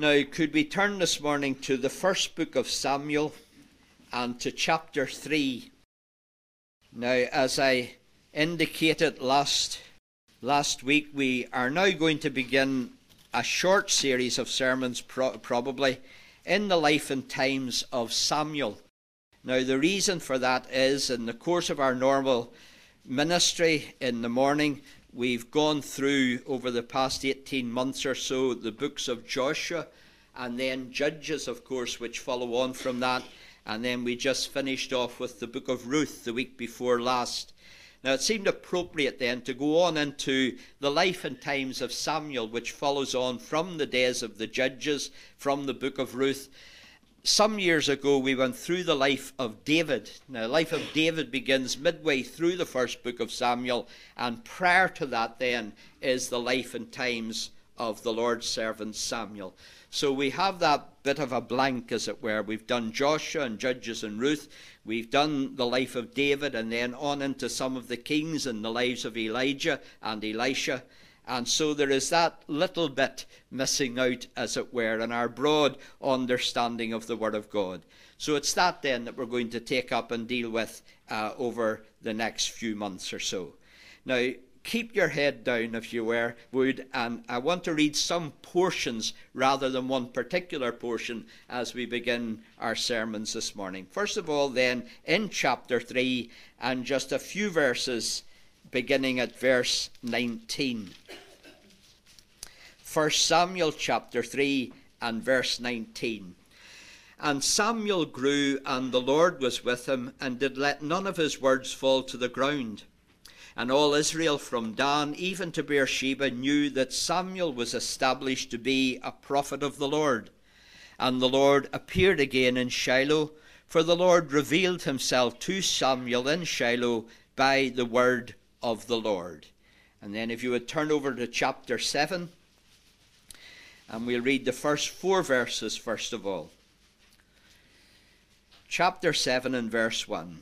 Now, could we turn this morning to the first book of Samuel and to chapter 3. Now, as I indicated last week, we are now going to begin a short series of sermons, probably, in the life and times of Samuel. Now, the reason for that is, in the course of our normal ministry in the morning, we've gone through, over the past 18 months or so, the books of Joshua, and then Judges, of course, which follow on from that. And then we just finished off with the book of Ruth the week before last. Now, it seemed appropriate then to go on into the life and times of Samuel, which follows on from the days of the Judges, from the book of Ruth. Some years ago, we went through the life of David. Now, the life of David begins midway through the first book of Samuel, and prior to that then is the life and times of the Lord's servant Samuel. So we have that bit of a blank, as it were. We've done Joshua and Judges and Ruth. We've done the life of David, and then on into some of the kings and the lives of Elijah and Elisha. And so there is that little bit missing out, as it were, in our broad understanding of the Word of God. So it's that then that we're going to take up and deal with over the next few months or so. Now, keep your head down, if you would, and I want to read some portions rather than one particular portion as we begin our sermons this morning. First of all, then, in chapter 3, and just a few verses beginning at verse 19. 1 Samuel chapter 3 and verse 19. And Samuel grew, and the Lord was with him, and did let none of his words fall to the ground. And all Israel from Dan even to Beersheba knew that Samuel was established to be a prophet of the Lord. And the Lord appeared again in Shiloh, for the Lord revealed himself to Samuel in Shiloh by the word of the Lord. And then if you would turn over to chapter 7, and we'll read the first 4 verses first of all. Chapter 7 and verse 1.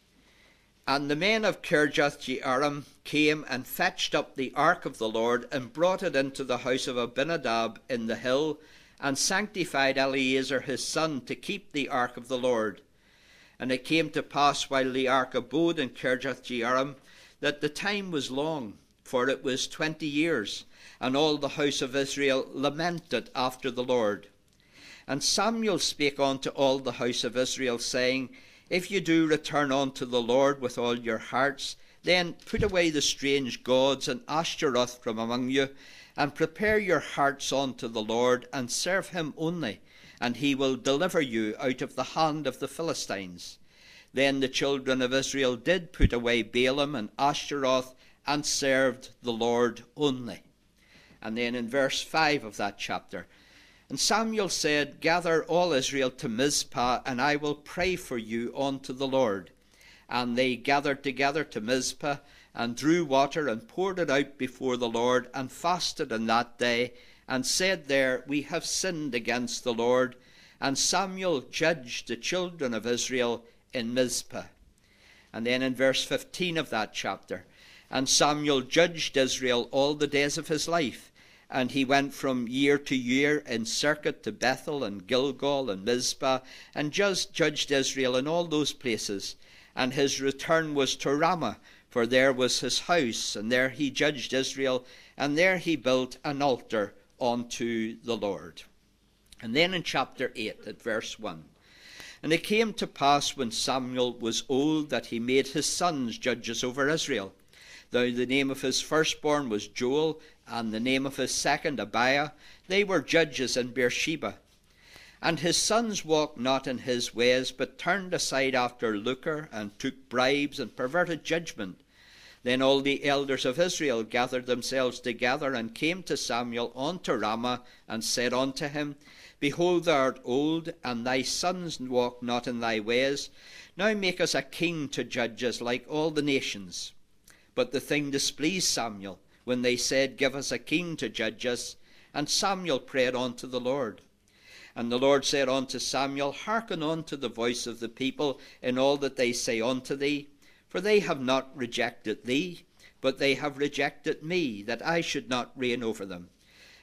And the men of Kirjath-jearim came and fetched up the ark of the Lord, and brought it into the house of Abinadab in the hill, and sanctified Eleazar his son to keep the ark of the Lord. And it came to pass, while the ark abode in Kirjath-jearim, that the time was long, for it was 20 years, and all the house of Israel lamented after the Lord. And Samuel spake unto all the house of Israel, saying, If you do return unto the Lord with all your hearts, then put away the strange gods and Ashtaroth from among you, and prepare your hearts unto the Lord, and serve him only, and he will deliver you out of the hand of the Philistines. Then the children of Israel did put away Baalim and Ashtaroth, and served the Lord only. And then in verse 5 of that chapter, And Samuel said, Gather all Israel to Mizpah, and I will pray for you unto the Lord. And they gathered together to Mizpah, and drew water, and poured it out before the Lord, and fasted on that day, and said there, We have sinned against the Lord. And Samuel judged the children of Israel in Mizpah. And then in verse 15 of that chapter, And Samuel judged Israel all the days of his life, and he went from year to year in circuit to Bethel and Gilgal and Mizpah, and judged Israel in all those places. And his return was to Ramah, for there was his house, and there he judged Israel, and there he built an altar unto the Lord. And then in chapter 8 at verse 1. And it came to pass, when Samuel was old, that he made his sons judges over Israel. Now the name of his firstborn was Joel, and the name of his second Abiah. They were judges in Beersheba. And his sons walked not in his ways, but turned aside after lucre, and took bribes, and perverted judgment. Then all the elders of Israel gathered themselves together, and came to Samuel unto Ramah, and said unto him, Behold, thou art old, and thy sons walk not in thy ways. Now make us a king to judge us like all the nations. But the thing displeased Samuel, when they said, Give us a king to judge us. And Samuel prayed unto the Lord. And the Lord said unto Samuel, Hearken unto the voice of the people in all that they say unto thee. For they have not rejected thee, but they have rejected me, that I should not reign over them.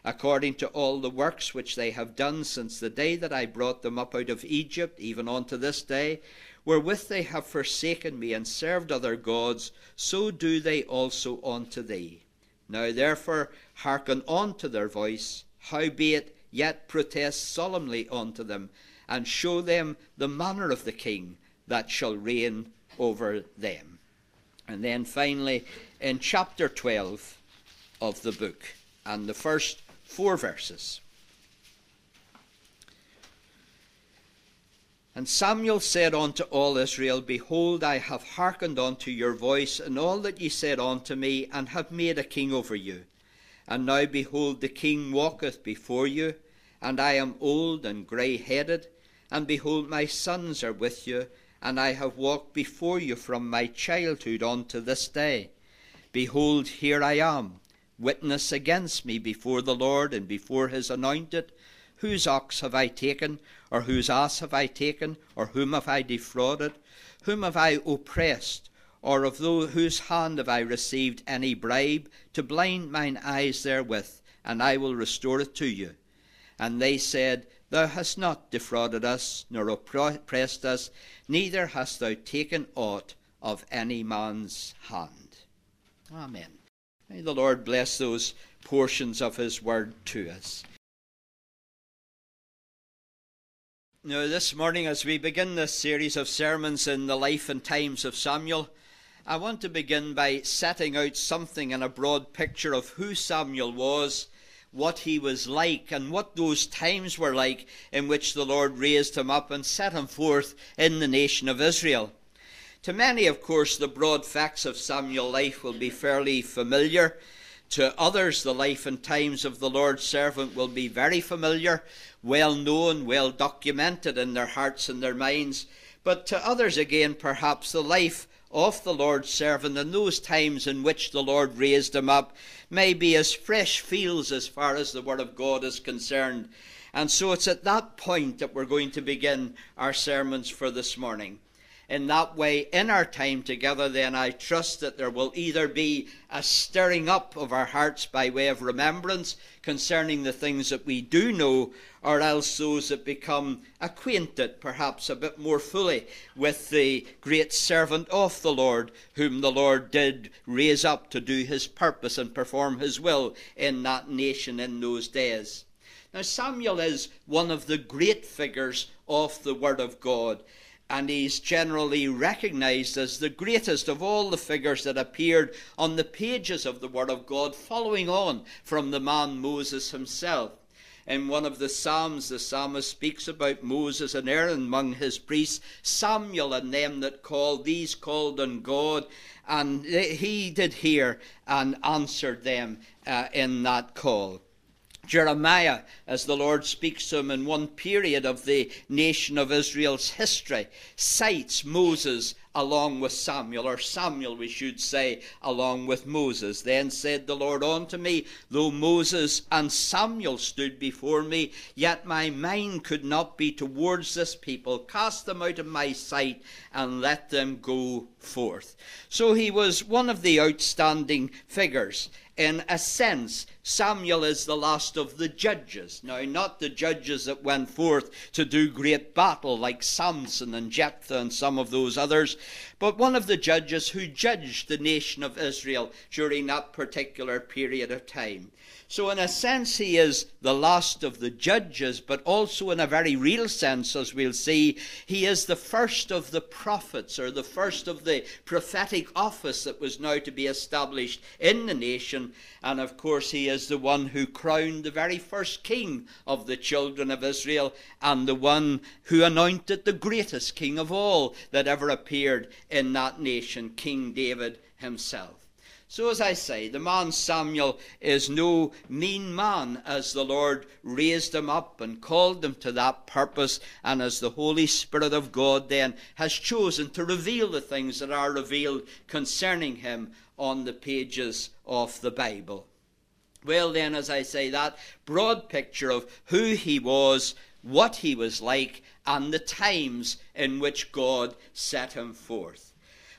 according to all the works which they have done since the day that I brought them up out of Egypt, even unto this day, wherewith they have forsaken me and served other gods, so do they also unto thee. Now therefore hearken unto their voice, howbeit yet protest solemnly unto them, and show them the manner of the king that shall reign over them. And then finally, in chapter 12 of the book, and the first 4 verses. And Samuel said unto all Israel, Behold, I have hearkened unto your voice, and all that ye said unto me, and have made a king over you. And now, behold, the king walketh before you, and I am old and grey-headed, and behold, my sons are with you, and I have walked before you from my childhood unto this day. Behold, here I am, witness against me before the Lord and before his anointed. Whose ox have I taken, or whose ass have I taken, or whom have I defrauded? Whom have I oppressed, or of whose hand have I received any bribe, to blind mine eyes therewith, and I will restore it to you? And they said, Thou hast not defrauded us, nor oppressed us, neither hast thou taken aught of any man's hand. Amen. May the Lord bless those portions of his word to us. Now, this morning, as we begin this series of sermons in the life and times of Samuel, I want to begin by setting out something in a broad picture of who Samuel was, what he was like, and what those times were like in which the Lord raised him up and set him forth in the nation of Israel. To many, of course, the broad facts of Samuel's life will be fairly familiar. To others, the life and times of the Lord's servant will be very familiar, well known, well documented in their hearts and their minds. But to others again, perhaps the life of the Lord's servant and those times in which the Lord raised him up may be as fresh fields as far as the Word of God is concerned. And so it's at that point that we're going to begin our sermons for this morning. In that way, in our time together, then, I trust that there will either be a stirring up of our hearts by way of remembrance concerning the things that we do know, or else those that become acquainted, perhaps a bit more fully, with the great servant of the Lord, whom the Lord did raise up to do his purpose and perform his will in that nation in those days. Now, Samuel is one of the great figures of the Word of God, and he's generally recognized as the greatest of all the figures that appeared on the pages of the Word of God, following on from the man Moses himself. In one of the Psalms, the psalmist speaks about Moses and Aaron among his priests, Samuel and them that called, these called on God, and he did hear and answered them in that call. Jeremiah, as the Lord speaks to him in one period of the nation of Israel's history, cites Moses along with Samuel, or Samuel, we should say, along with Moses. Then said the Lord unto me, Though Moses and Samuel stood before me, yet my mind could not be towards this people. Cast them out of my sight, and let them go forth. So he was one of the outstanding figures. In a sense, Samuel is the last of the judges. Now, not the judges that went forth to do great battle like Samson and Jephthah and some of those others, but one of the judges who judged the nation of Israel during that particular period of time. So in a sense, he is the last of the judges, but also in a very real sense, as we'll see, he is the first of the prophets, or the first of the prophetic office that was now to be established in the nation. And of course, he is the one who crowned the very first king of the children of Israel, and the one who anointed the greatest king of all that ever appeared in that nation, King David himself. So as I say, the man Samuel is no mean man, as the Lord raised him up and called him to that purpose, and as the Holy Spirit of God then has chosen to reveal the things that are revealed concerning him on the pages of the Bible. Well then, as I say, that broad picture of who he was, what he was like, and the times in which God set him forth.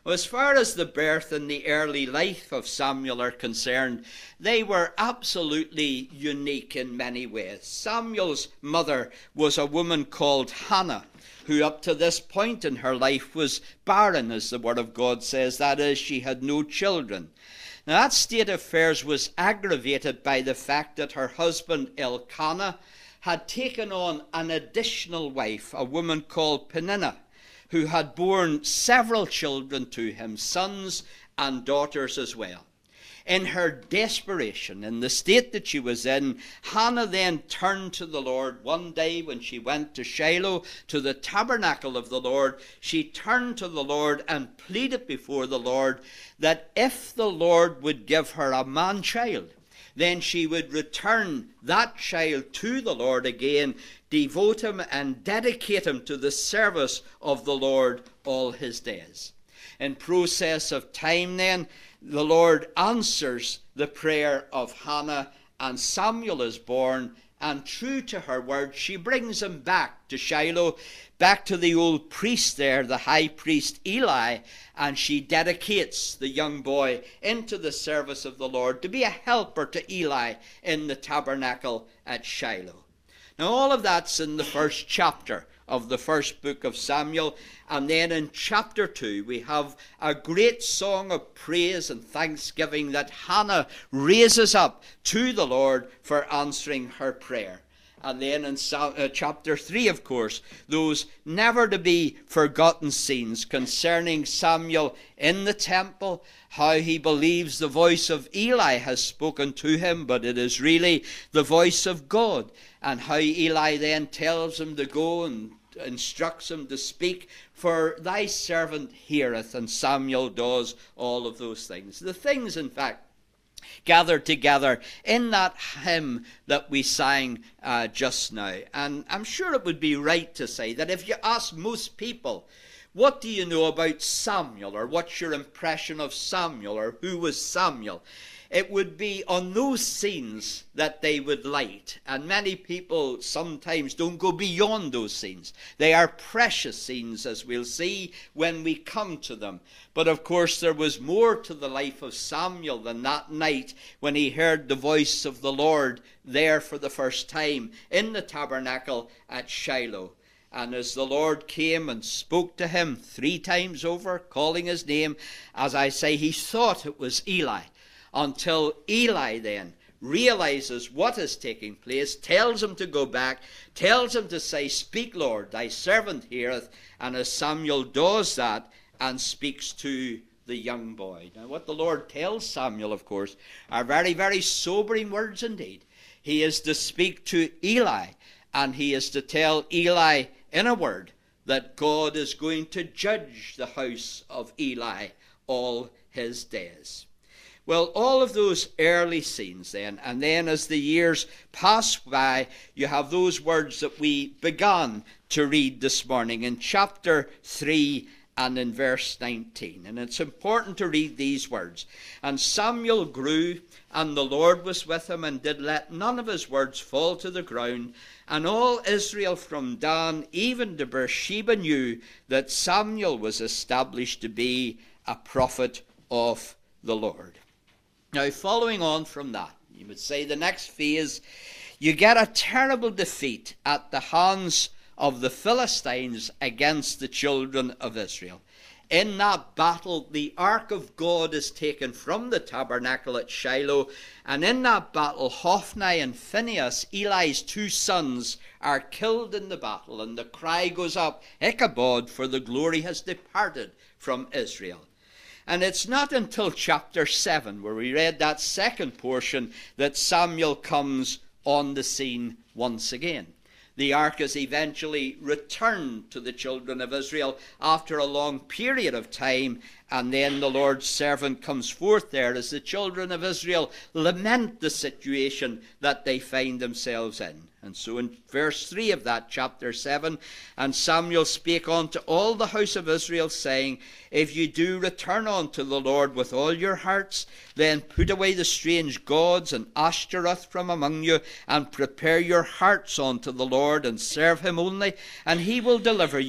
As far as the birth and the early life of Samuel are concerned, they were absolutely unique in many ways. Samuel's mother was a woman called Hannah, who up to this point in her life was barren, as the Word of God says. That is, she had no children. Now, that state of affairs was aggravated by the fact that her husband Elkanah had taken on an additional wife, a woman called Peninnah, who had borne several children to him, sons and daughters as well. In her desperation, in the state that she was in, Hannah then turned to the Lord. One day when she went to Shiloh, to the tabernacle of the Lord, she turned to the Lord and pleaded before the Lord that if the Lord would give her a man-child, then she would return that child to the Lord again, devote him and dedicate him to the service of the Lord all his days. In process of time then, the Lord answers the prayer of Hannah, and Samuel is born, and true to her word, she brings him back to Shiloh, back to the old priest there, the high priest Eli, and she dedicates the young boy into the service of the Lord to be a helper to Eli in the tabernacle at Shiloh. Now, all of that's in the first chapter of the first book of Samuel, and then in chapter 2 we have a great song of praise and thanksgiving that Hannah raises up to the Lord for answering her prayer. And then in chapter 3, of course, those never to be forgotten scenes concerning Samuel in the temple, how he believes the voice of Eli has spoken to him, but it is really the voice of God, and how Eli then tells him to go and instructs him to speak, for thy servant heareth, and Samuel does all of those things. The things, in fact, gathered together in that hymn that we sang just now. And I'm sure it would be right to say that if you ask most people, what do you know about Samuel, or what's your impression of Samuel, or who was Samuel, it would be on those scenes that they would light. And many people sometimes don't go beyond those scenes. They are precious scenes, as we'll see when we come to them. But of course there was more to the life of Samuel than that night when he heard the voice of the Lord there for the first time in the tabernacle at Shiloh. And as the Lord came and spoke to him 3 times over, calling his name, as I say, he thought it was Eli, until Eli then realizes what is taking place, tells him to go back, tells him to say, "Speak, Lord, thy servant heareth." And as Samuel does that and speaks to the young boy. Now, what the Lord tells Samuel, of course, are very, very sobering words indeed. He is to speak to Eli, and he is to tell Eli in a word that God is going to judge the house of Eli all his days. Well, all of those early scenes then, and then as the years pass by, you have those words that we began to read this morning in chapter 3 and in verse 19. And it's important to read these words. "And Samuel grew, and the Lord was with him, and did let none of his words fall to the ground. And all Israel from Dan even to Beersheba knew that Samuel was established to be a prophet of the Lord." Now, following on from that, you would say the next phase, you get a terrible defeat at the hands of the Philistines against the children of Israel. In that battle, the ark of God is taken from the tabernacle at Shiloh, and in that battle, Hophni and Phinehas, Eli's 2 sons, are killed in the battle, and the cry goes up, "Ichabod, for the glory has departed from Israel." And it's not until chapter 7, where we read that second portion, that Samuel comes on the scene once again. The ark is eventually returned to the children of Israel after a long period of time, and then the Lord's servant comes forth there as the children of Israel lament the situation that they find themselves in. And so in verse 3 of that chapter 7, "And Samuel spake unto all the house of Israel, saying, If you do return unto the Lord with all your hearts, then put away the strange gods and Ashtoreth from among you, and prepare your hearts unto the Lord, and serve him only, and he will deliver you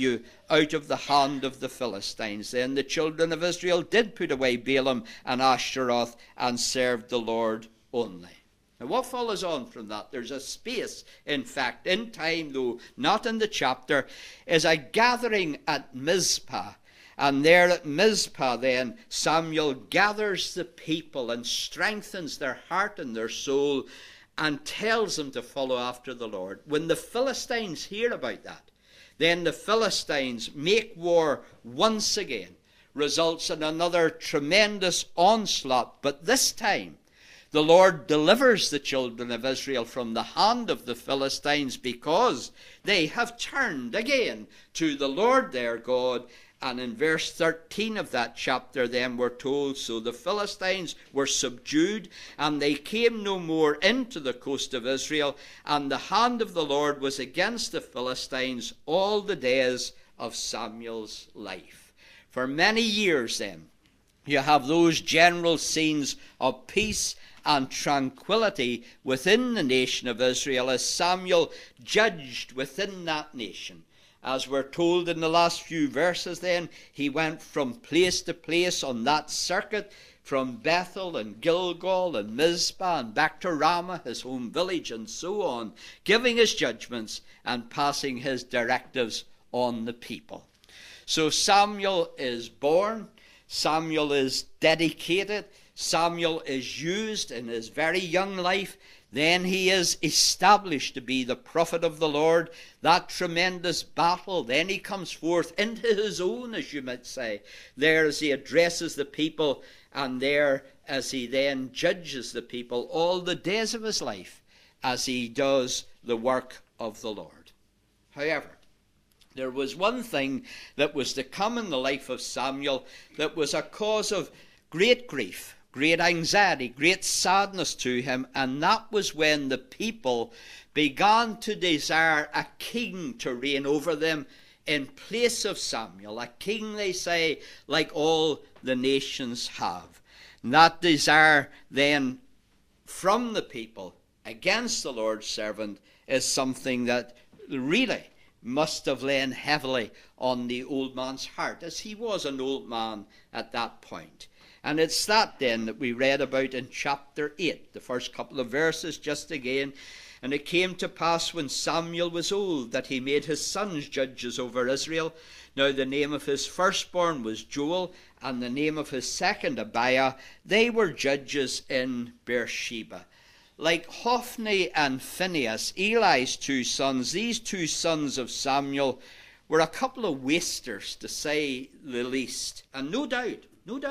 out of the hand of the Philistines. Then the children of Israel did put away Baalim and Ashtaroth and served the Lord only. Now what follows on from that? There's a space, in fact, in time, though not in the chapter, is a gathering at Mizpah. And there at Mizpah then Samuel gathers the people and strengthens their heart and their soul and tells them to follow after the Lord. When the Philistines hear about that, then the Philistines make war once again. Results in another tremendous onslaught. But this time, the Lord delivers the children of Israel from the hand of the Philistines because they have turned again to the Lord their God. And in verse 13 of that chapter then we're told, so the Philistines were subdued, and they came no more into the coast of Israel, and the hand of the Lord was against the Philistines all the days of Samuel's life. For many years then, you have those general scenes of peace and tranquility within the nation of Israel as Samuel judged within that nation. As we're told in the last few verses then, he went from place to place on that circuit, from Bethel and Gilgal and Mizpah and back to Ramah, his home village, and so on, giving his judgments and passing his directives on the people. So Samuel is born, Samuel is dedicated, Samuel is used in his very young life. Then he is established to be the prophet of the Lord. That tremendous battle. Then he comes forth into his own, as you might say. There as he addresses the people, and there as he then judges the people all the days of his life as he does the work of the Lord. However, there was one thing that was to come in the life of Samuel that was a cause of great grief, great anxiety, great sadness to him, and that was when the people began to desire a king to reign over them in place of Samuel. A king, they say, like all the nations have. And that desire then from the people against the Lord's servant is something that really must have lain heavily on the old man's heart, as he was an old man at that point. And it's that then that we read about in chapter 8, the first couple of verses just again. And it came to pass when Samuel was old that he made his sons judges over Israel. Now the name of his firstborn was Joel, and the name of his second Abiah. They were judges in Beersheba. Like Hophni and Phinehas, Eli's two sons, these two sons of Samuel were a couple of wasters, to say the least. And no doubt,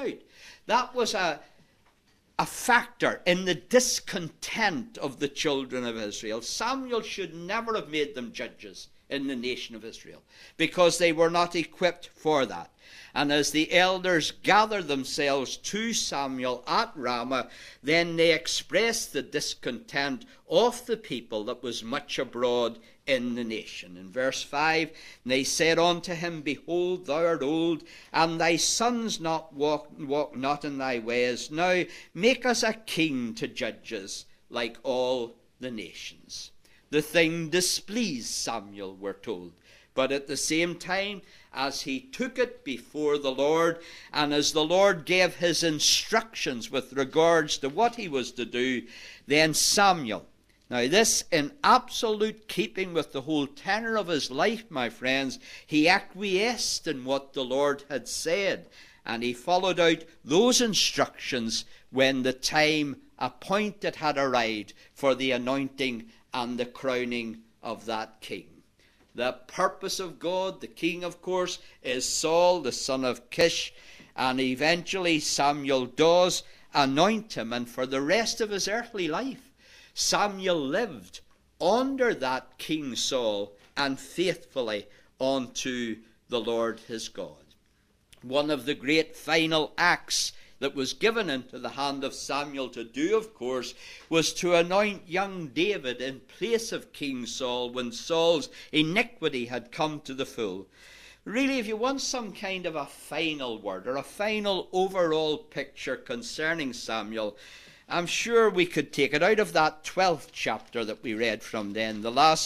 that was a factor in the discontent of the children of Israel. Samuel should never have made them judges in the nation of Israel, because they were not equipped for that. And as the elders gathered themselves to Samuel at Ramah, then they expressed the discontent of the people that was much abroad in the nation. In verse 5, they said unto him, Behold, thou art old, and thy sons walk not in thy ways. Now make us a king to judge us like all the nations. The thing displeased Samuel, we're told. But at the same time, as he took it before the Lord, and as the Lord gave his instructions with regards to what he was to do, then Samuel, now this in absolute keeping with the whole tenor of his life, my friends, he acquiesced in what the Lord had said, and he followed out those instructions when the time appointed had arrived for the anointing and the crowning of that king. The purpose of God, the king, of course, is Saul, the son of Kish, and eventually Samuel does anoint him, and for the rest of his earthly life, Samuel lived under that King Saul and faithfully unto the Lord his God. One of the great final acts that was given into the hand of Samuel to do, of course, was to anoint young David in place of King Saul when Saul's iniquity had come to the full. Really, if you want some kind of a final word or a final overall picture concerning Samuel, I'm sure we could take it out of that 12th chapter that we read from then, the last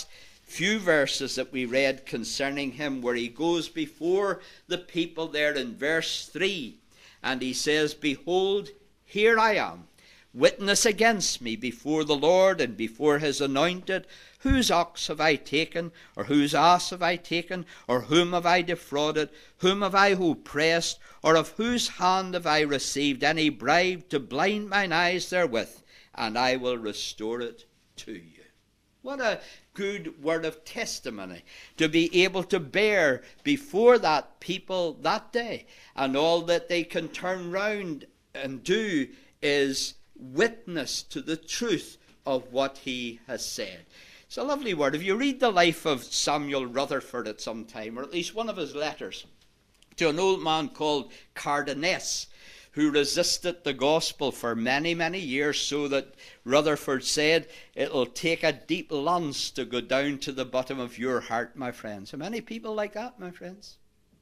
few verses that we read concerning him, where he goes before the people there in verse 3, and he says, "Behold, here I am, witness against me before the Lord and before his anointed. Whose ox have I taken, or whose ass have I taken, or whom have I defrauded? Whom have I oppressed, or of whose hand have I received any bribe to blind mine eyes therewith? And I will restore it to you." What a good word of testimony to be able to bear before that people that day. And all that they can turn round and do is witness to the truth of what he has said. It's a lovely word. If you read the life of Samuel Rutherford at some time, or at least one of his letters to an old man called Cardenas, who resisted the gospel for many, many years, so that Rutherford said, "It'll take a deep lance to go down to the bottom of your heart, my friends." How many people like that, my friends?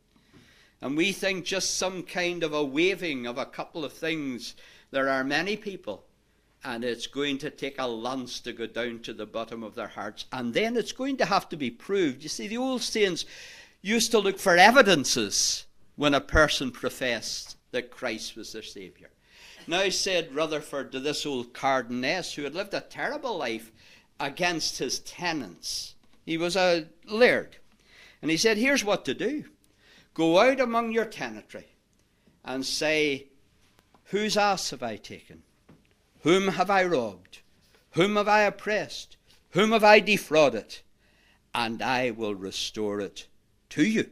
And we think just some kind of a waving of a couple of things. There are many people, and it's going to take a lance to go down to the bottom of their hearts. And then it's going to have to be proved. You see, the old saints used to look for evidences when a person professed that Christ was their Saviour. Now, said Rutherford to this old Cardenas, who had lived a terrible life against his tenants. He was a laird. And he said, "Here's what to do. Go out among your tenantry and say, whose ass have I taken? Whom have I robbed? Whom have I oppressed? Whom have I defrauded? And I will restore it to you."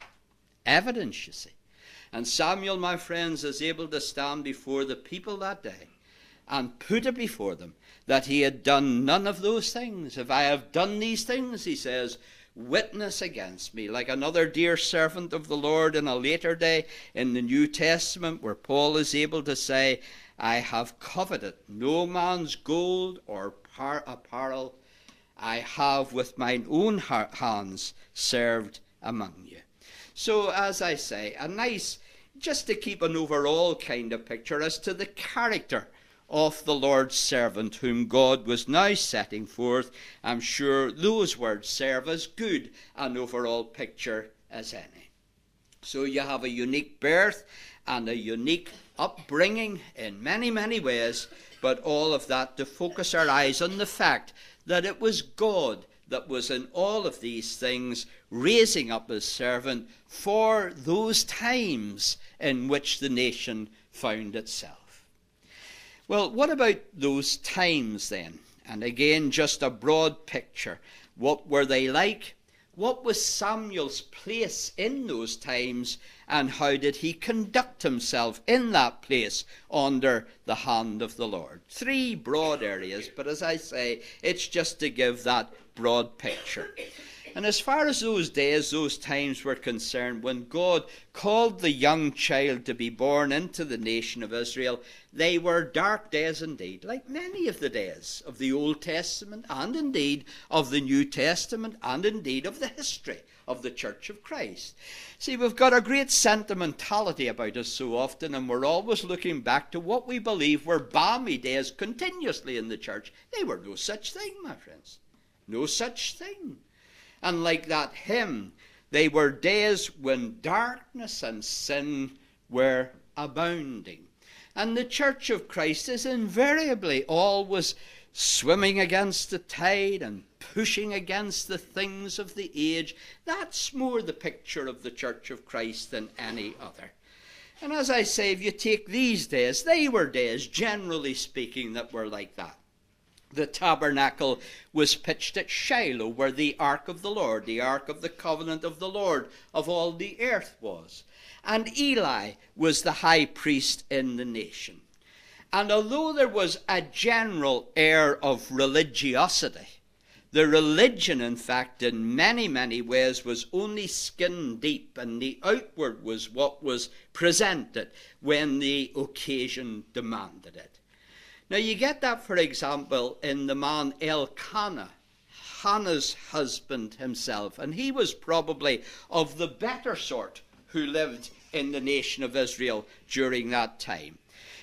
Evidence, you see. And Samuel, my friends, is able to stand before the people that day and put it before them that he had done none of those things. "If I have done these things," he says, "witness against me." Like another dear servant of the Lord in a later day in the New Testament, where Paul is able to say, "I have coveted no man's gold or apparel. I have with mine own hands served among you." So, as I say, a nice, just to keep an overall kind of picture as to the character of the Lord's servant whom God was now setting forth. I'm sure those words serve as good an overall picture as any. So you have a unique birth and a unique upbringing in many, many ways, but all of that to focus our eyes on the fact that it was God that was in all of these things, raising up his servant for those times in which the nation found itself. Well, what about those times then? And again, just a broad picture. What were they like? What was Samuel's place in those times? And how did he conduct himself in that place under the hand of the Lord? Three broad areas, but as I say, it's just to give that broad picture. And as far as those days, those times were concerned, when God called the young child to be born into the nation of Israel, they were dark days indeed, like many of the days of the Old Testament, and indeed of the New Testament, and indeed of the history of the Church of Christ. See, we've got a great sentimentality about us so often, and we're always looking back to what we believe were balmy days continuously in the church. They were no such thing, my friends. No such thing. And like that hymn, they were days when darkness and sin were abounding. And the Church of Christ is invariably always swimming against the tide and pushing against the things of the age. That's more the picture of the Church of Christ than any other. And as I say, if you take these days, they were days, generally speaking, that were like that. The tabernacle was pitched at Shiloh, where the ark of the Lord, the ark of the covenant of the Lord of all the earth was. And Eli was the high priest in the nation. And although there was a general air of religiosity, the religion, in fact, in many, many ways was only skin deep, and the outward was what was presented when the occasion demanded it. Now you get that, for example, in the man Elkanah, Hannah's husband himself, and he was probably of the better sort who lived in the nation of Israel during that time.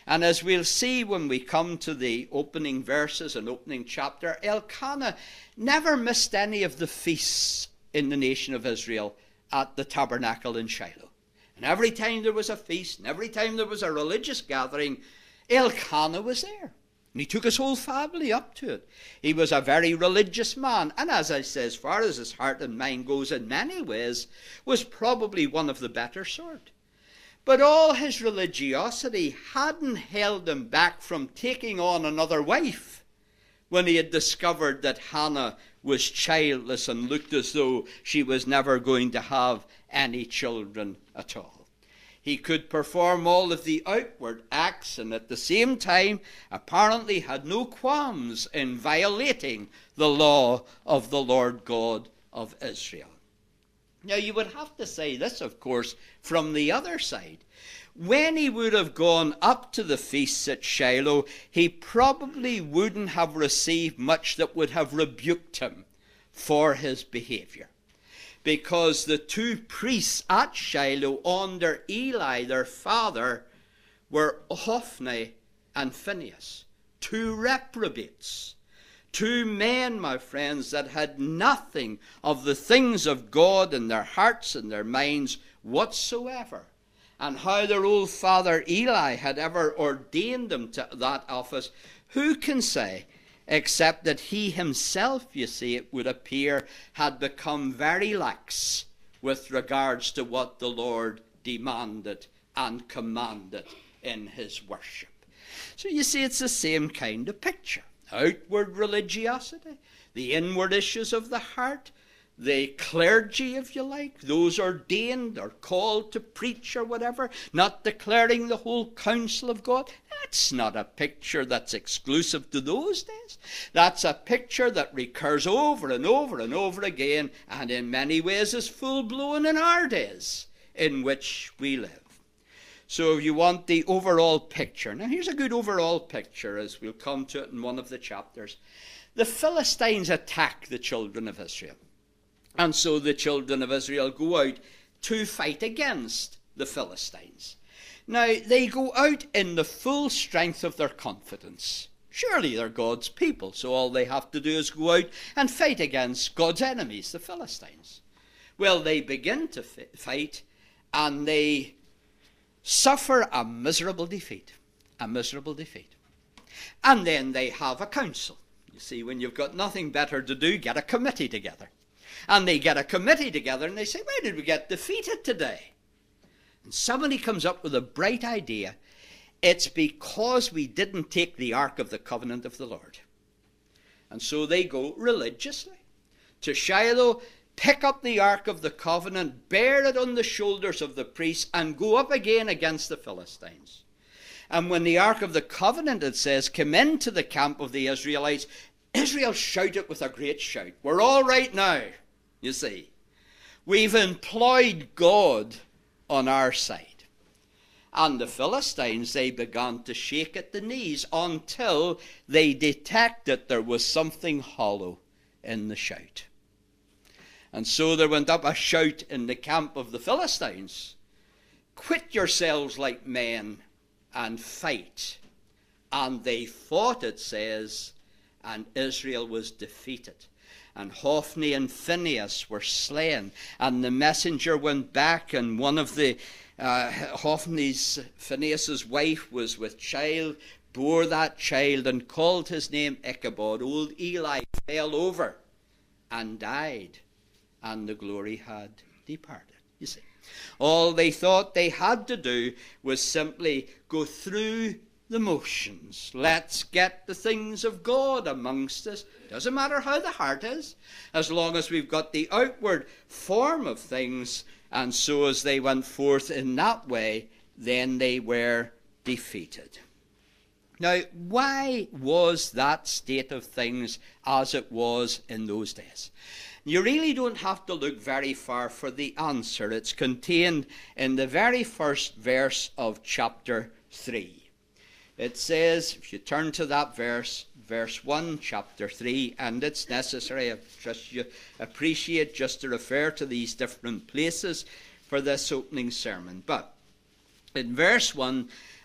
And as we'll see when we come to the opening verses and opening chapter, Elkanah never missed any of the feasts in the nation of Israel at the tabernacle in Shiloh. And every time there was a feast, and every time there was a religious gathering, Elkanah was there. And he took his whole family up to it. He was a very religious man, and as I say, as far as his heart and mind goes, in many ways, was probably one of the better sort. But all his religiosity hadn't held him back from taking on another wife when he had discovered that Hannah was childless and looked as though she was never going to have any children at all. He could perform all of the outward acts and at the same time apparently had no qualms in violating the law of the Lord God of Israel. Now you would have to say this, of course, from the other side. When he would have gone up to the feasts at Shiloh, he probably wouldn't have received much that would have rebuked him for his behavior. Because the two priests at Shiloh under Eli, their father, were Hophni and Phinehas, two reprobates, two men, my friends, that had nothing of the things of God in their hearts and their minds whatsoever. And how their old father Eli had ever ordained them to that office, who can say? Except that he himself, you see, it would appear, had become very lax with regards to what the Lord demanded and commanded in his worship. So you see, it's the same kind of picture. Outward religiosity, the inward issues of the heart, the clergy, if you like, those ordained or called to preach or whatever, not declaring the whole counsel of God. That's not a picture that's exclusive to those days. That's a picture that recurs over and over and over again, and in many ways is full-blown in our days in which we live. So if you want the overall picture, now here's a good overall picture as we'll come to it in one of the chapters. The Philistines attack the children of Israel. And so the children of Israel go out to fight against the Philistines. Now, they go out in the full strength of their confidence. Surely they're God's people, so all they have to do is go out and fight against God's enemies, the Philistines. Well, they begin to fight, and they suffer a miserable defeat. A miserable defeat. And then they have a council. You see, when you've got nothing better to do, get a committee together. And they get a committee together and they say, why did we get defeated today? And somebody comes up with a bright idea. It's because we didn't take the Ark of the Covenant of the Lord. And so they go religiously to Shiloh, pick up the Ark of the Covenant, bear it on the shoulders of the priests, and go up again against the Philistines. And when the Ark of the Covenant, it says, came into the camp of the Israelites, Israel shouted with a great shout. We're all right now, you see. We've employed God on our side. And the Philistines, they began to shake at the knees until they detected there was something hollow in the shout. And so there went up a shout in the camp of the Philistines. Quit yourselves like men and fight. And they fought, it says, and Israel was defeated. And Hophni and Phinehas were slain. And the messenger went back, and one of the Phinehas' wife was with child, bore that child, and called his name Ichabod. Old Eli fell over and died, and the glory had departed. You see, all they thought they had to do was simply go through the motions. Let's get the things of God amongst us. Doesn't matter how the heart is, as long as we've got the outward form of things. And so as they went forth in that way, then they were defeated. Now, why was that state of things as it was in those days? You really don't have to look very far for the answer. It's contained in the very first verse of chapter 3. It says, if you turn to that verse, verse 1, chapter 3, and it's necessary, I trust you appreciate, just to refer to these different places for this opening sermon. But in verse 1,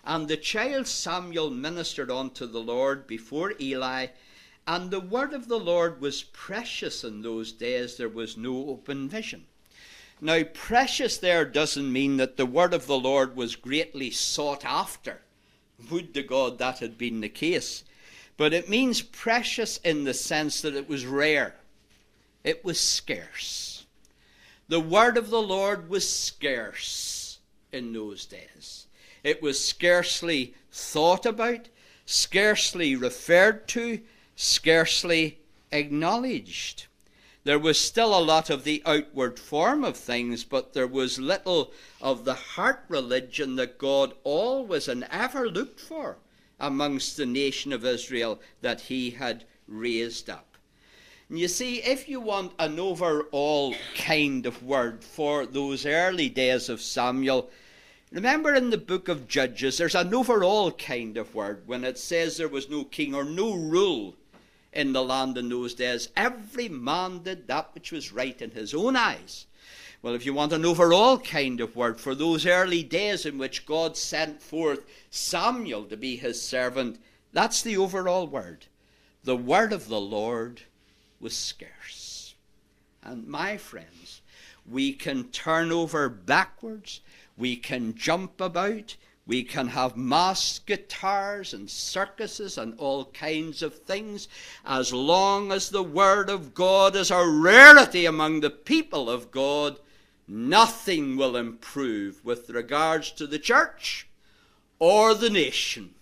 And the child Samuel ministered unto the Lord before Eli, and the word of the Lord was precious in those days. There was no open vision. Now, precious there doesn't mean that the word of the Lord was greatly sought after. Would to God that had been the case. But it means precious in the sense that it was rare. It was scarce. The word of the Lord was scarce in those days. It was scarcely thought about, scarcely referred to, scarcely acknowledged. There was still a lot of the outward form of things, but there was little of the heart religion that God always and ever looked for amongst the nation of Israel that he had raised up. And you see, if you want an overall kind of word for those early days of Samuel, remember in the book of Judges, there's an overall kind of word when it says there was no king or no rule in the land in those days. Every man did that which was right in his own eyes. Well, if you want an overall kind of word for those early days in which God sent forth Samuel to be his servant, that's the overall word. The word of the Lord was scarce. And my friends, we can turn over backwards, we can jump about, we can have masked guitars and circuses and all kinds of things. As long as the word of God is a rarity among the people of God, nothing will improve with regards to the church or the nation.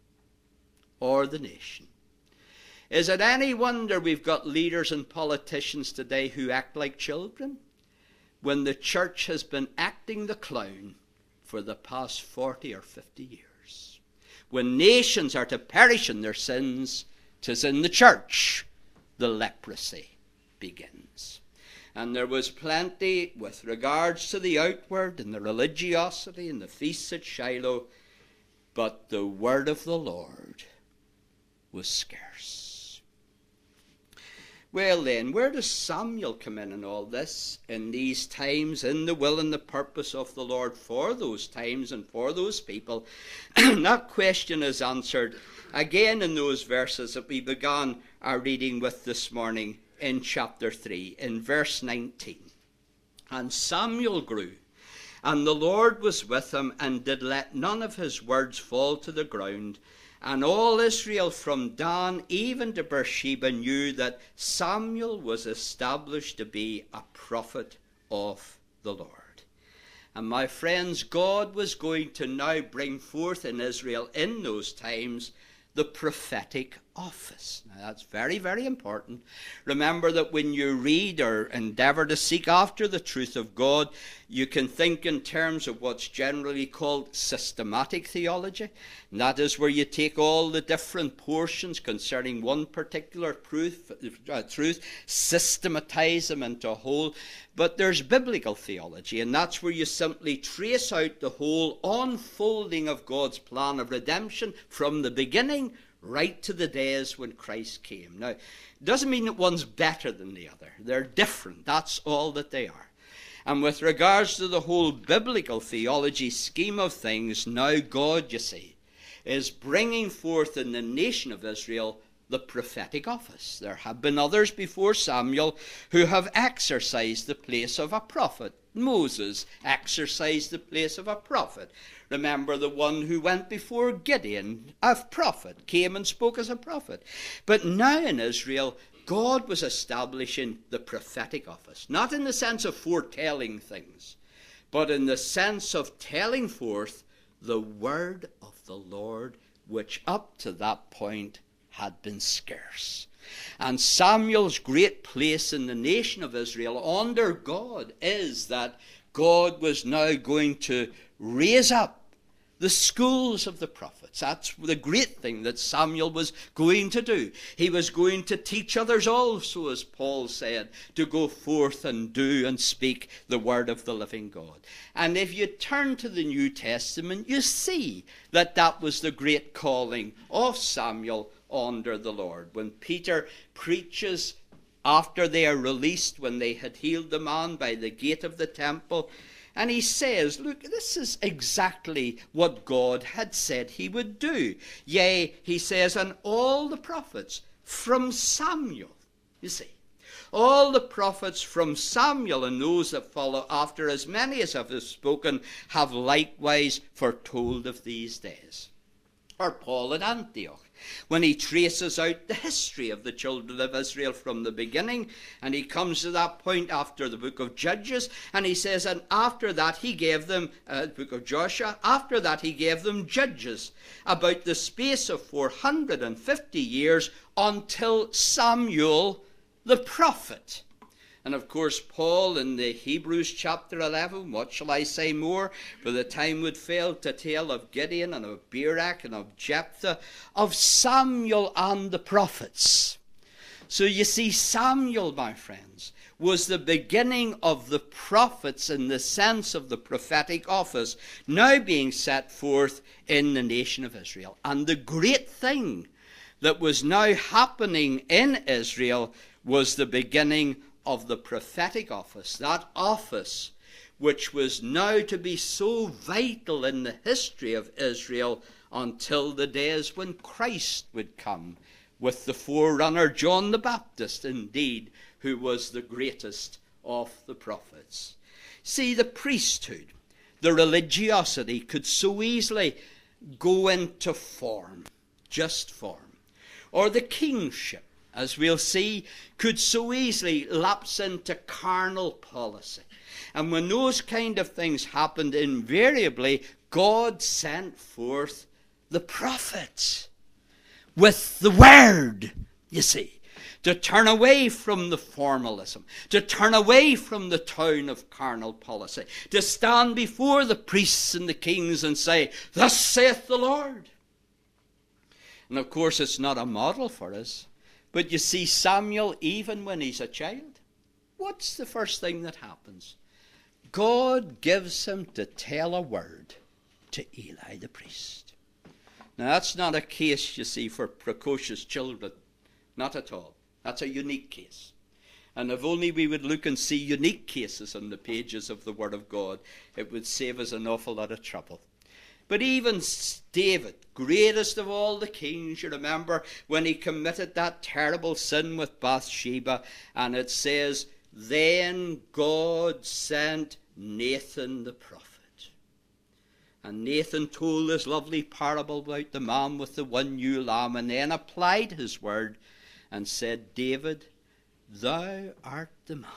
Or the nation. Is it any wonder we've got leaders and politicians today who act like children, when the church has been acting the clown for the past 40 or 50 years? When nations are to perish in their sins, 'tis in the church the leprosy begins. And there was plenty with regards to the outward and the religiosity and the feasts at Shiloh, but the word of the Lord was scarce. Well then, where does Samuel come in all this, in these times, in the will and the purpose of the Lord for those times and for those people? That question is answered again in those verses that we began our reading with this morning in chapter 3, in verse 19. And Samuel grew, and the Lord was with him, and did let none of his words fall to the ground. And all Israel from Dan even to Beersheba knew that Samuel was established to be a prophet of the Lord. And my friends, God was going to now bring forth in Israel in those times the prophetic office. Now that's very, very important. Remember that when you read or endeavor to seek after the truth of God, you can think in terms of what's generally called systematic theology. And that is where you take all the different portions concerning one particular truth, systematize them into a whole. But there's biblical theology, and that's where you simply trace out the whole unfolding of God's plan of redemption from the beginning right to the days when Christ came. Now, it doesn't mean that one's better than the other. They're different. That's all that they are. And with regards to the whole biblical theology scheme of things, now God, you see, is bringing forth in the nation of Israel the prophetic office. There have been others before Samuel who have exercised the place of a prophet. Moses exercised the place of a prophet. Remember the one who went before Gideon, a prophet, came and spoke as a prophet. But now in Israel, God was establishing the prophetic office, not in the sense of foretelling things, but in the sense of telling forth the word of the Lord, which up to that point had been scarce. And Samuel's great place in the nation of Israel under God is that God was now going to raise up the schools of the prophets. That's the great thing that Samuel was going to do. He was going to teach others also, as Paul said, to go forth and do and speak the word of the living God. And if you turn to the New Testament, you see that that was the great calling of Samuel under the Lord. When Peter preaches after they are released, when they had healed the man by the gate of the temple, And he says, look, this is exactly what God had said he would do. Yea, he says, and all the prophets from Samuel, you see, all the prophets from Samuel and those that follow after, as many as have spoken, have likewise foretold of these days. Or Paul at Antioch, when he traces out the history of the children of Israel from the beginning, and he comes to that point after the book of Judges, and he says, and after that he gave them, book of Joshua, after that he gave them judges, about the space of 450 years, until Samuel the prophet. And of course, Paul in the Hebrews chapter 11, what shall I say more? For the time would fail to tell of Gideon and of Barak and of Jephthah, of Samuel and the prophets. So you see, Samuel, my friends, was the beginning of the prophets in the sense of the prophetic office now being set forth in the nation of Israel. And the great thing that was now happening in Israel was the beginning of the prophetic office, that office which was now to be so vital in the history of Israel until the days when Christ would come, with the forerunner John the Baptist, indeed, who was the greatest of the prophets. See, the priesthood, the religiosity could so easily go into form, just form, or the kingship, as we'll see, could so easily lapse into carnal policy. And when those kind of things happened, invariably, God sent forth the prophets with the word, you see, to turn away from the formalism, to turn away from the town of carnal policy, to stand before the priests and the kings and say, thus saith the Lord. And of course, it's not a model for us. But you see, Samuel, even when he's a child, what's the first thing that happens? God gives him to tell a word to Eli the priest. Now, that's not a case, you see, for precocious children. Not at all. That's a unique case. And if only we would look and see unique cases on the pages of the Word of God, it would save us an awful lot of trouble. But even David, greatest of all the kings, you remember when he committed that terrible sin with Bathsheba, and it says, then God sent Nathan the prophet. And Nathan told this lovely parable about the man with the one ewe lamb, and then applied his word and said, David, thou art the man.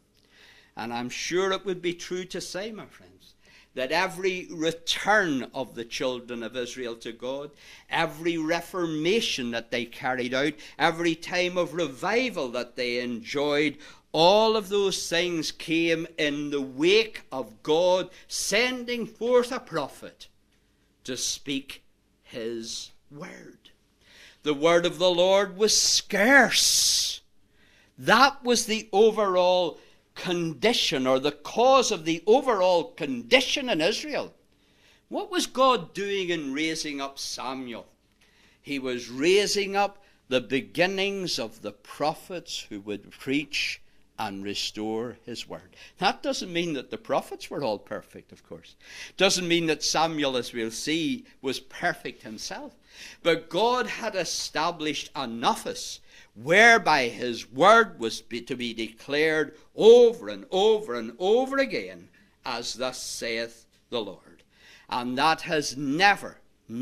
And I'm sure it would be true to say, my friends, that every return of the children of Israel to God, every reformation that they carried out, every time of revival that they enjoyed, all of those things came in the wake of God sending forth a prophet to speak his word. The word of the Lord was scarce. That was the overall condition, or the cause of the overall condition in Israel. What was God doing in raising up Samuel? He was raising up the beginnings of the prophets who would preach and restore his word. That doesn't mean that the prophets were all perfect, of course. Doesn't mean that Samuel, as we'll see, was perfect himself. But God had established an office whereby his word was to be declared over and over and over again, as thus saith the Lord. And that has never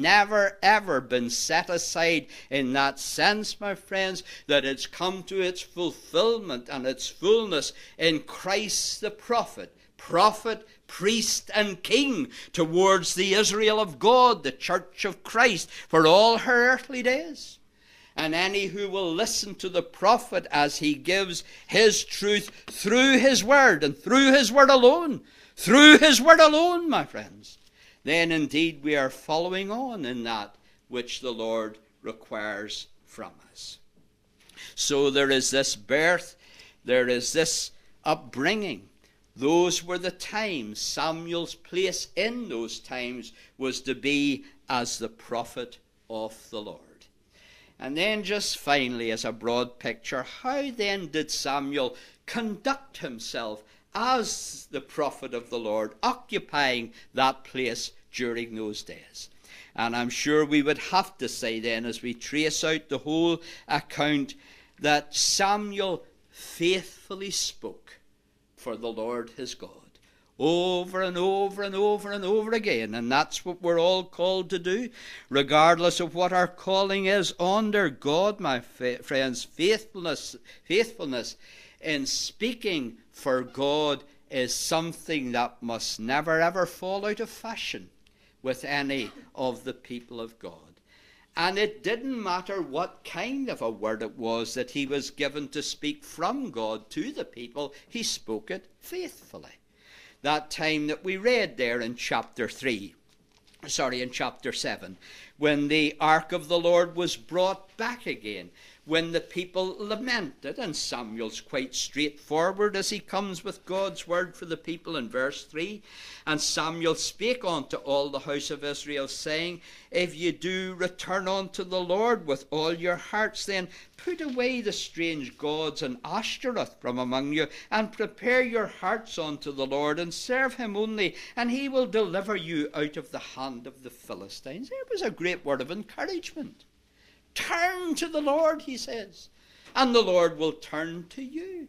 ever been set aside, in that sense, my friends, that it's come to its fulfillment and its fullness in Christ the prophet, priest, and king towards the Israel of God, the church of Christ, for all her earthly days. And any who will listen to the prophet as he gives his truth through his word, and through his word alone, my friends, then indeed we are following on in that which the Lord requires from us. So there is this birth, there is this upbringing. Those were the times. Samuel's place in those times was to be as the prophet of the Lord. And then just finally, as a broad picture, how then did Samuel conduct himself as the prophet of the Lord, occupying that place during those days. And I'm sure we would have to say then, as we trace out the whole account, that Samuel faithfully spoke for the Lord his God, over and over and over and over again. And that's what we're all called to do, regardless of what our calling is under God, my friends. Faithfulness in speaking for God is something that must never ever fall out of fashion with any of the people of God. And it didn't matter what kind of a word it was that he was given to speak from God to the people, he spoke it faithfully. That time that we read there in chapter 7, when the ark of the Lord was brought back again, when the people lamented, and Samuel's quite straightforward as he comes with God's word for the people in verse 3. And Samuel spake unto all the house of Israel, saying, if ye do return unto the Lord with all your hearts, then put away the strange gods and Ashtoreth from among you, and prepare your hearts unto the Lord, and serve him only, and he will deliver you out of the hand of the Philistines. It was a great word of encouragement. Turn to the Lord, he says, and the Lord will turn to you.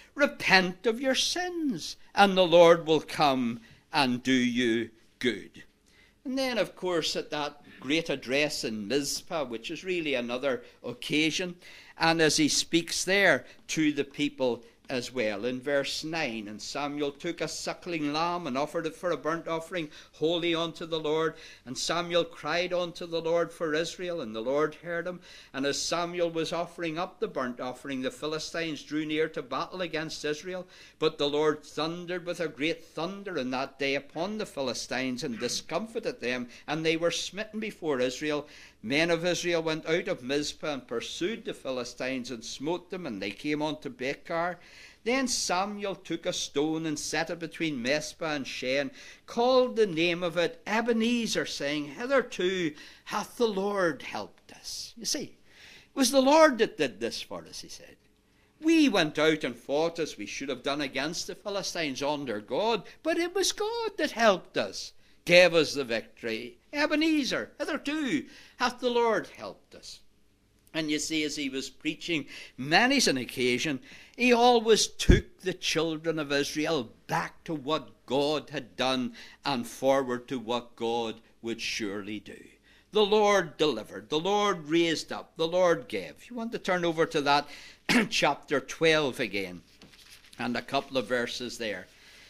Repent of your sins, and the Lord will come and do you good. And then, of course, at that great address in Mizpah, which is really another occasion, and as he speaks there to the people as well, in verse 9, and Samuel took a suckling lamb and offered it for a burnt offering holy unto the Lord. And Samuel cried unto the Lord for Israel, and the Lord heard him. And as Samuel was offering up the burnt offering, the Philistines drew near to battle against Israel. But the Lord thundered with a great thunder in that day upon the Philistines, and discomfited them, and they were smitten before Israel. Men of Israel went out of Mizpah and pursued the Philistines and smote them, and they came unto Bechar. Then Samuel took a stone and set it between Mizpah and Shen, called the name of it Ebenezer, saying, hitherto hath the Lord helped us. You see, it was the Lord that did this for us, he said. We went out and fought as we should have done against the Philistines under God, but it was God that helped us, gave us the victory. Ebenezer, hitherto hath the Lord helped us. And you see, as he was preaching many's an occasion, he always took the children of Israel back to what God had done and forward to what God would surely do. The Lord delivered, the Lord raised up, the Lord gave. If you want to turn over to that chapter 12 again, and a couple of verses there,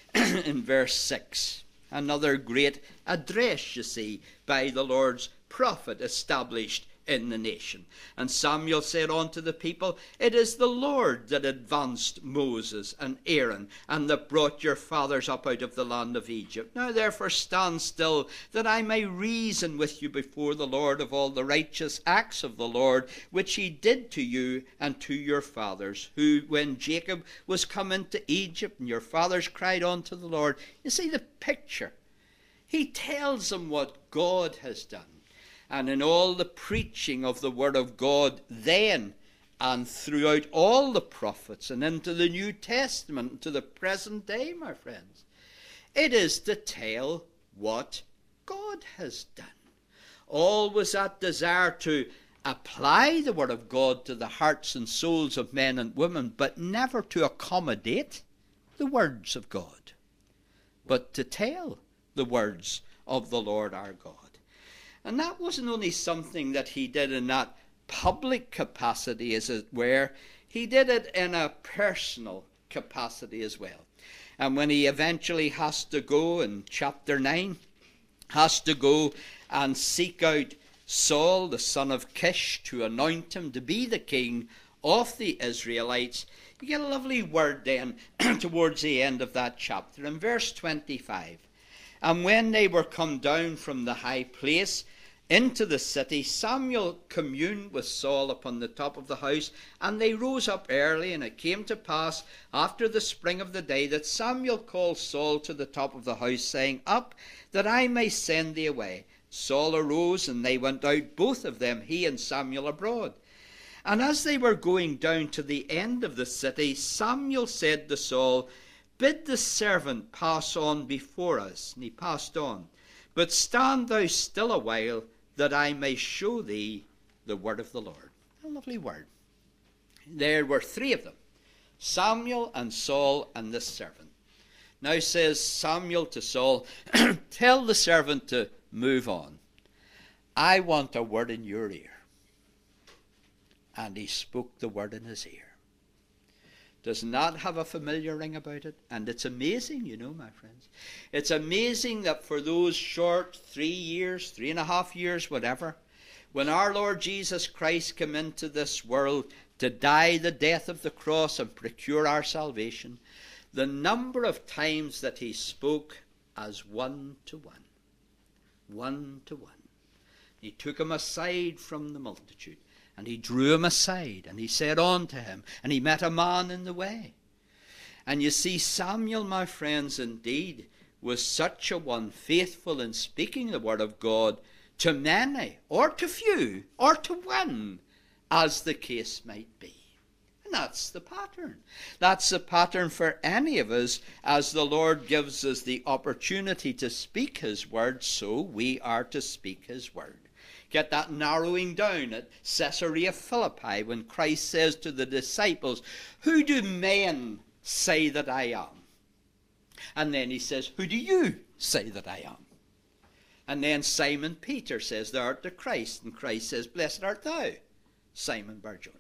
in verse 6. Another great address, you see, by the Lord's prophet established in the nation. And Samuel said unto the people, it is the Lord that advanced Moses and Aaron, and that brought your fathers up out of the land of Egypt. Now therefore stand still, that I may reason with you before the Lord of all the righteous acts of the Lord, which he did to you and to your fathers, who, when Jacob was come into Egypt, and your fathers cried unto the Lord. You see the picture. He tells them what God has done. And in all the preaching of the word of God then and throughout all the prophets and into the New Testament to the present day, my friends, it is to tell what God has done. Always that desire to apply the word of God to the hearts and souls of men and women, but never to accommodate the words of God, but to tell the words of the Lord our God. And that wasn't only something that he did in that public capacity, as it were. He did it in a personal capacity as well. And when he eventually has to go in chapter 9, has to go and seek out Saul, the son of Kish, to anoint him to be the king of the Israelites, you get a lovely word then towards the end of that chapter in verse 25. And when they were come down from the high place into the city, Samuel communed with Saul upon the top of the house, and they rose up early. And it came to pass after the spring of the day that Samuel called Saul to the top of the house, saying, Up, that I may send thee away. Saul arose, and they went out, both of them, he and Samuel, abroad. And as they were going down to the end of the city, Samuel said to Saul, bid the servant pass on before us. And he passed on. But stand thou still a while, that I may show thee the word of the Lord. A lovely word. There were three of them, Samuel and Saul and this servant. Now says Samuel to Saul, tell the servant to move on. I want a word in your ear. And he spoke the word in his ear. Does not have a familiar ring about it. And it's amazing, you know, my friends. It's amazing that for those short 3 years, 3.5 years, whatever, when our Lord Jesus Christ came into this world to die the death of the cross and procure our salvation, the number of times that he spoke as one to one. One to one. He took him aside from the multitude. And he drew him aside, and he said unto him, and he met a man in the way. And you see, Samuel, my friends, indeed, was such a one, faithful in speaking the word of God to many, or to few, or to one, as the case might be. And that's the pattern. That's the pattern for any of us, as the Lord gives us the opportunity to speak his word, so we are to speak his word. Get that narrowing down at Caesarea Philippi when Christ says to the disciples, who do men say that I am? And then he says, who do you say that I am? And then Simon Peter says, thou art the Christ. And Christ says, blessed art thou, Simon Bar-Jonah.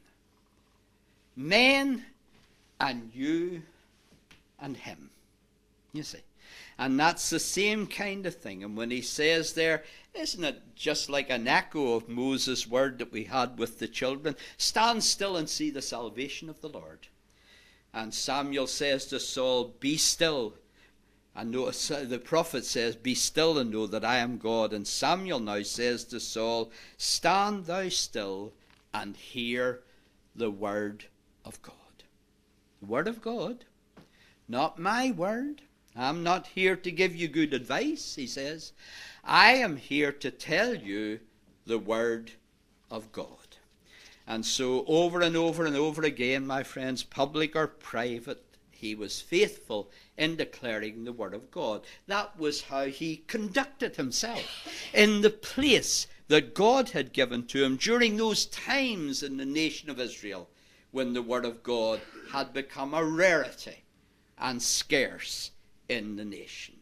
Men and you and him. You see. And that's the same kind of thing. And when he says there, isn't it just like an echo of Moses' word that we had with the children? Stand still and see the salvation of the Lord. And Samuel says to Saul, be still. And notice the prophet says, be still and know that I am God. And Samuel now says to Saul, stand thou still and hear the word of God. The word of God, not my word. I'm not here to give you good advice, he says. I am here to tell you the word of God. And so over and over and over again, my friends, public or private, he was faithful in declaring the word of God. That was how he conducted himself in the place that God had given to him during those times in the nation of Israel when the word of God had become a rarity and scarce in the nation.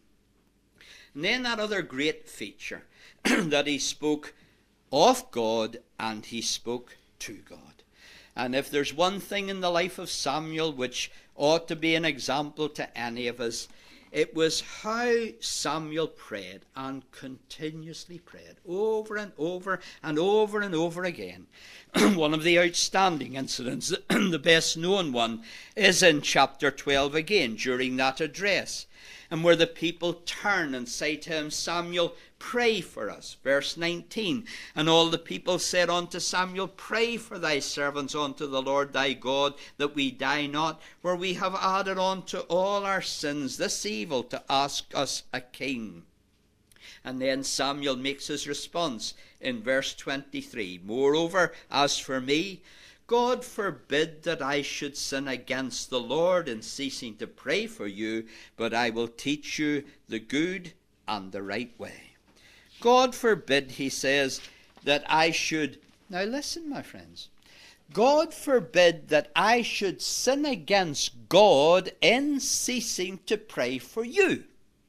And then that other great feature that he spoke of God and he spoke to God. And if there's one thing in the life of Samuel which ought to be an example to any of us, it was how Samuel prayed and continuously prayed over and over and over and over again. One of the outstanding incidents, the best known one, is in chapter 12 again, during that address, and where the people turn and say to him, Samuel, pray for us. Verse 19, and all the people said unto Samuel, pray for thy servants unto the Lord thy God, that we die not, for we have added on to all our sins this evil to ask us a king. And then Samuel makes his response in verse 23. Moreover, as for me, God forbid that I should sin against the Lord in ceasing to pray for you, but I will teach you the good and the right way. God forbid, he says, that I should... Now listen, my friends. God forbid that I should sin against God in ceasing to pray for you.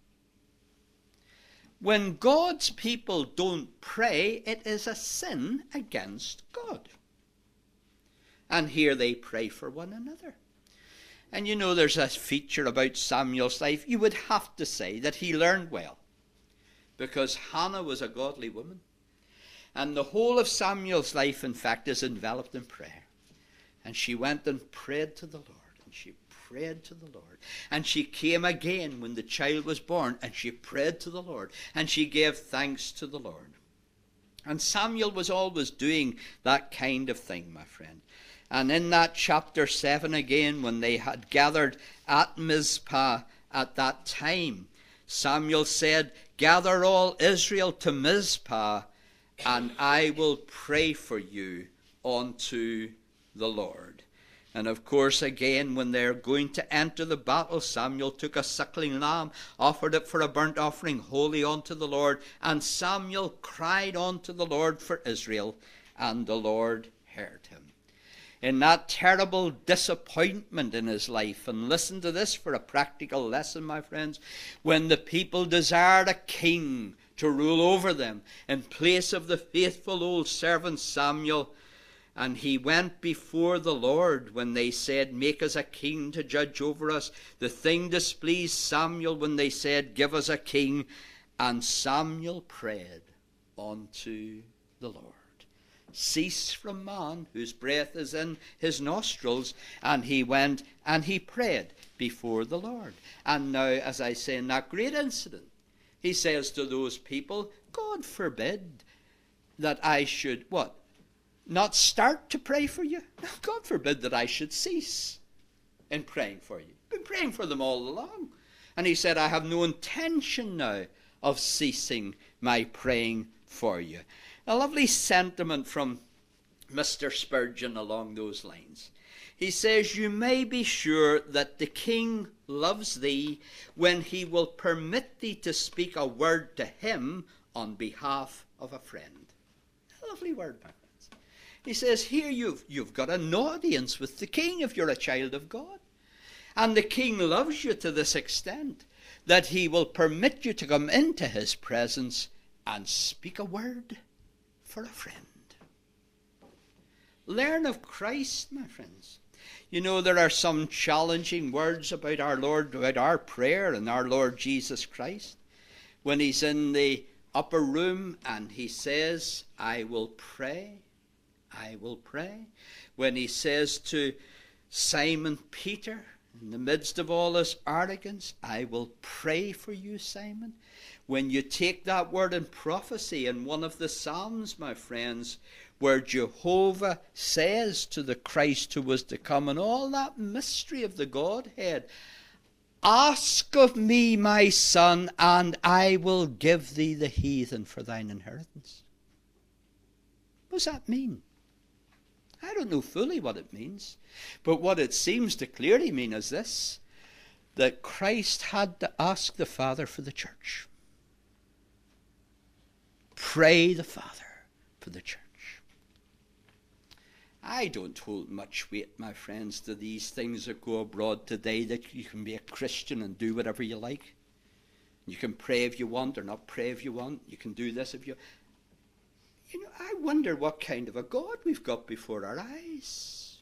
When God's people don't pray, it is a sin against God. And here they pray for one another. And you know, there's a feature about Samuel's life. You would have to say that he learned well, because Hannah was a godly woman. And the whole of Samuel's life, in fact, is enveloped in prayer. And she went and prayed to the Lord. And she prayed to the Lord. And she came again when the child was born. And she prayed to the Lord. And she gave thanks to the Lord. And Samuel was always doing that kind of thing, my friend. And in that chapter 7 again, when they had gathered at Mizpah at that time, Samuel said, gather all Israel to Mizpah, and I will pray for you unto the Lord. And of course, again, when they're going to enter the battle, Samuel took a suckling lamb, offered it for a burnt offering, holy unto the Lord. And Samuel cried unto the Lord for Israel, and the Lord heard him. In that terrible disappointment in his life, and listen to this for a practical lesson, my friends, when the people desired a king to rule over them in place of the faithful old servant Samuel, and he went before the Lord when they said, make us a king to judge over us. The thing displeased Samuel when they said, give us a king. And Samuel prayed unto the Lord. Cease from man, whose breath is in his nostrils. And he went and he prayed before the Lord. And now, as I say, in that great incident, he says to those people, God forbid that I should, what? Not start to pray for you? God forbid that I should cease in praying for you. I've been praying for them all along. And he said, I have no intention now of ceasing my praying for you. A lovely sentiment from Mr. Spurgeon along those lines. He says, you may be sure that the king loves thee when he will permit thee to speak a word to him on behalf of a friend. A lovely word, my friends. He says, here you've got an audience with the king if you're a child of God. And the king loves you to this extent that he will permit you to come into his presence and speak a word for a friend. Learn of Christ, my friends. You know, there are some challenging words about our Lord, about our prayer and our Lord Jesus Christ. When he's in the upper room and he says, I will pray, I will pray. When he says to Simon Peter, in the midst of all his arrogance, I will pray for you, Simon. When you take that word in prophecy in one of the Psalms, my friends, where Jehovah says to the Christ who was to come, and all that mystery of the Godhead, ask of me, my son, and I will give thee the heathen for thine inheritance. What does that mean? I don't know fully what it means, but what it seems to clearly mean is this, that Christ had to ask the Father for the church. Pray the Father for the church. I don't hold much weight, my friends, to these things that go abroad today, that you can be a Christian and do whatever you like. You can pray if you want or not pray if you want. You can do this if you... You know, I wonder what kind of a God we've got before our eyes.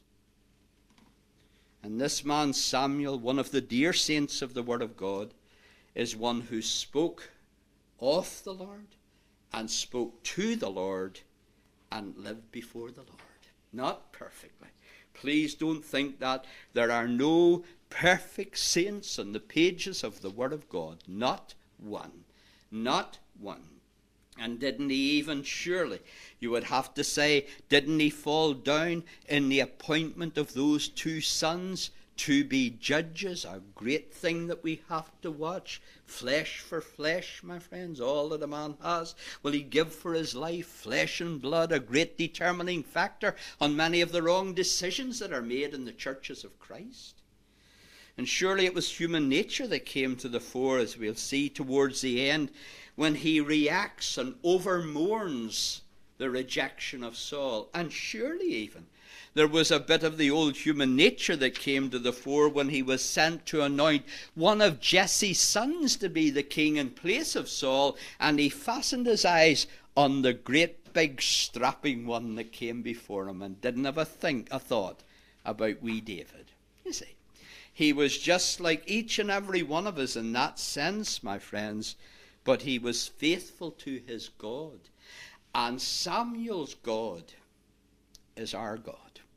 And this man Samuel, one of the dear saints of the Word of God, is one who spoke of the Lord and spoke to the Lord and lived before the Lord. Not perfectly. Please don't think that there are no perfect saints on the pages of the Word of God. Not one. Not one. And didn't he even, surely, you would have to say, didn't he fall down in the appointment of those two sons to be judges? A great thing that we have to watch. Flesh for flesh, my friends, all that a man has. Will he give for his life? Flesh and blood, a great determining factor on many of the wrong decisions that are made in the churches of Christ. And surely it was human nature that came to the fore, as we'll see towards the end, when he reacts and overmourns the rejection of Saul. And surely even there was a bit of the old human nature that came to the fore when he was sent to anoint one of Jesse's sons to be the king in place of Saul, and he fastened his eyes on the great big strapping one that came before him and didn't have a thought about wee David. You see, he was just like each and every one of us in that sense, my friends, but he was faithful to his God. And Samuel's God is our God.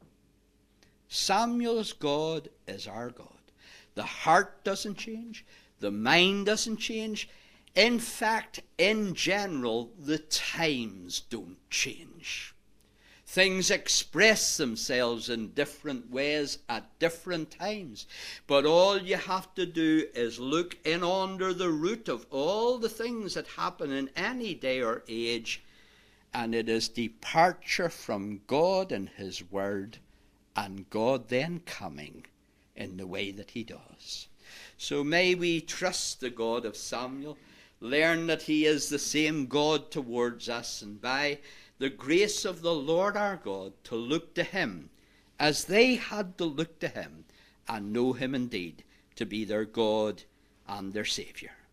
Samuel's God is our God. The heart doesn't change. The mind doesn't change. In fact, in general, the times don't change. Things express themselves in different ways at different times. But all you have to do is look in under the root of all the things that happen in any day or age, and it is departure from God and his word and God then coming in the way that he does. So may we trust the God of Samuel, learn that he is the same God towards us, and by the grace of the Lord our God to look to him as they had to look to him, and know him indeed to be their God and their Saviour.